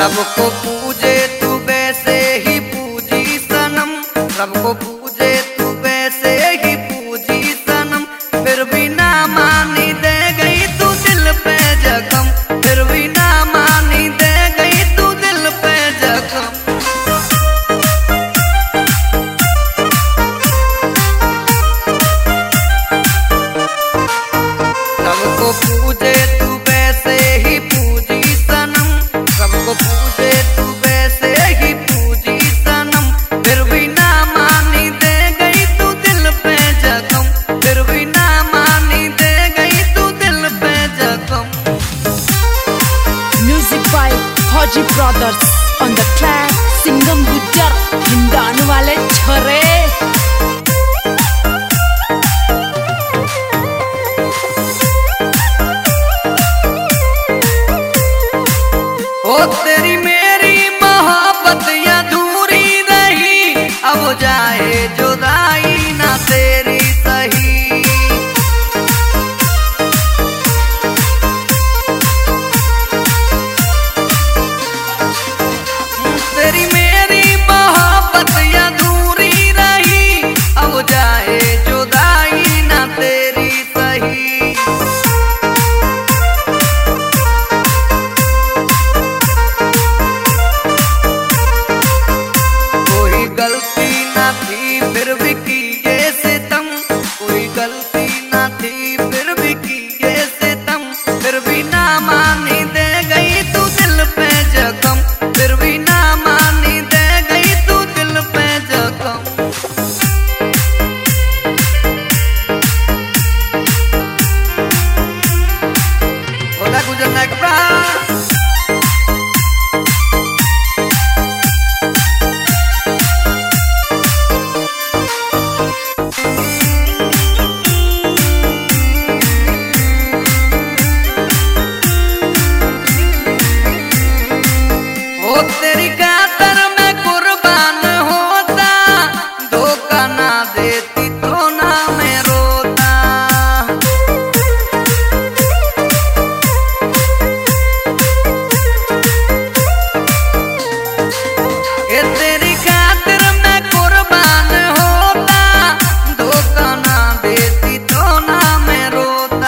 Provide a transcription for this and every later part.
सबको पूजे तू वैसे ही पूजी सनम, सबको पूजे तू वैसे ही पूजी सनम, फिर भी ना मानी दे गई तू दिल पे जख्म, फिर भी ना मानी दे गई तू दिल पे जख्म। सबको पूजे तू वैसे ही पूजी सनम, सबको पूजे तू वैसे ही पूजी सनम, फिर भी ना मानी दे गई तू दिल पे जख्म, फिर भी ना मानी दे गई तू दिल पे जख्म। Music by Haji Brothers on the track Singham Gujjar Hindan वाले छोरे। ओ तेरी मेरी मोहब्बत अधूरी रही, अब जाए जुदाई ना तेरी सही। तेरी मेरी मोहब्बत अधूरी रही, अब जाए जुदाई ना तेरी सही। गलती ना थी फिर भी की ये सितम, कोई गलती ना थी फिर भी की ये सितम, फिर भी ना मानी दे गई तू दिल पे जख्म, फिर भी ना मानी दे गई तू दिल पे जख्म। बोला गुजरना कपड़ा तेरी खातर मैं कुर्बान होता, धोखा ना देती तो ना मैं रोता। ये तेरी खातर मैं कुर्बान होता, धोखा ना देती तो ना मैं रोता।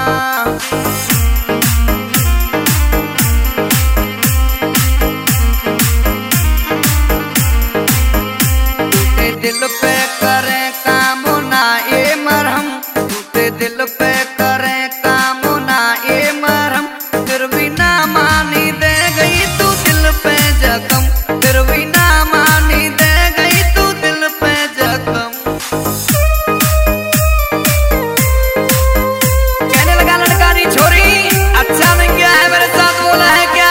दिल पे करे काम ना ये मरहम, टूटे दिल पे करे काम ना ये मरहम, फिर भी ना मानी दे गई तू दिल पे जख्म, फिर भी ना मानी दे गई तू दिल पे जख्म। कहने लगा लड़कारी छोरी अच्छा नहीं क्या है मेरे साथ बोला है क्या।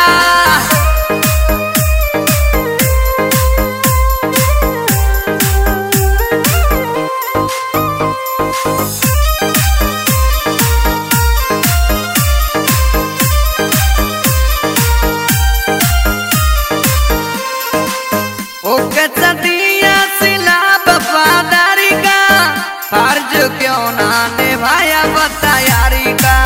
दिया सिला वफादारी का, फर्ज क्यों ना निभाया बता यारी का।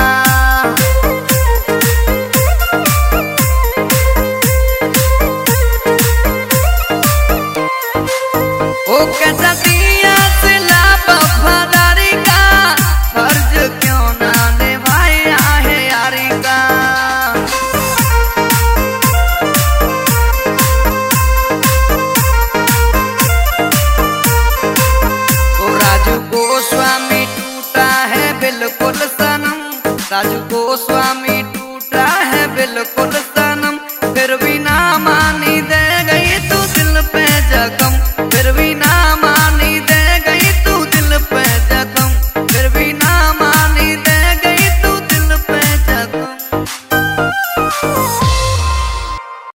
ओ कैसा दिया सिला वफादारी का, फर्ज क्यों ना निभाया है यारी का। राजू गोस्वामी टूटा है बिल्कुल सनम, राजू गोस्वामी टूटा है बिल्कुल सनम,